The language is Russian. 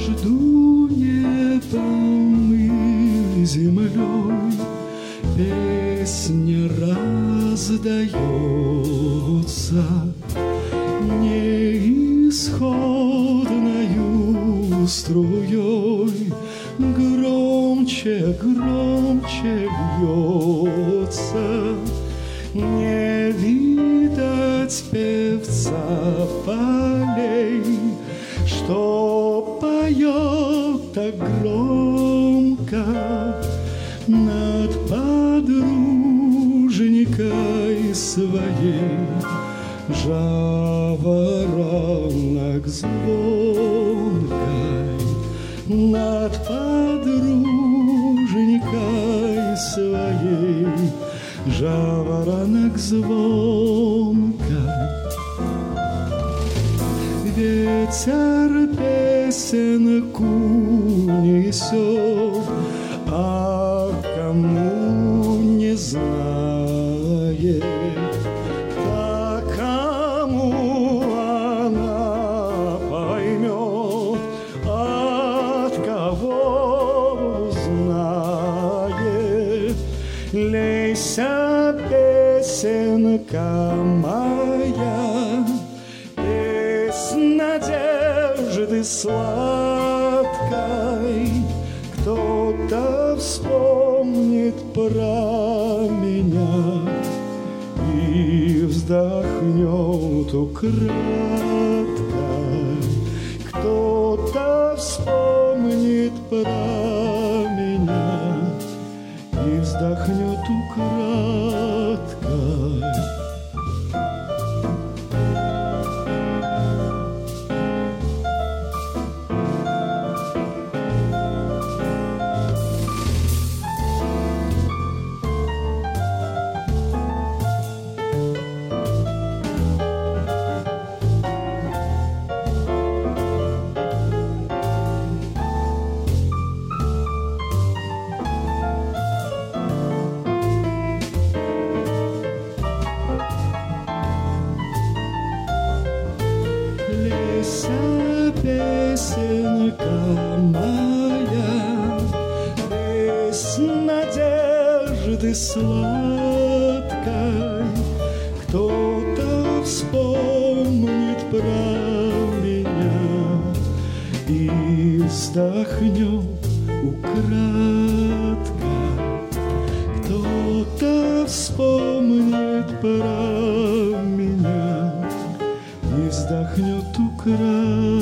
Между небом и землей песня раздается неисходною струей, громче, громче льется. Не видать певца полей, что поет так громко над подруженькой своей. Жаворонок звонкой над подруженькой своей. Жаворонок звонкой. Ветер песенку несет, а кому не знает, а кому она поймет, от кого узнает. Лейся, песенка моя, надежды сладкой, кто-то вспомнит про меня и вздохнет украдкой. Кто-то вспомнит про меня и вздохнет украдкой. Песенка моя, песнь надежды сладкой, кто-то вспомнит про меня и вздохнет украдкой. Кто-то вспомнит про меня и вздохнет украдкой.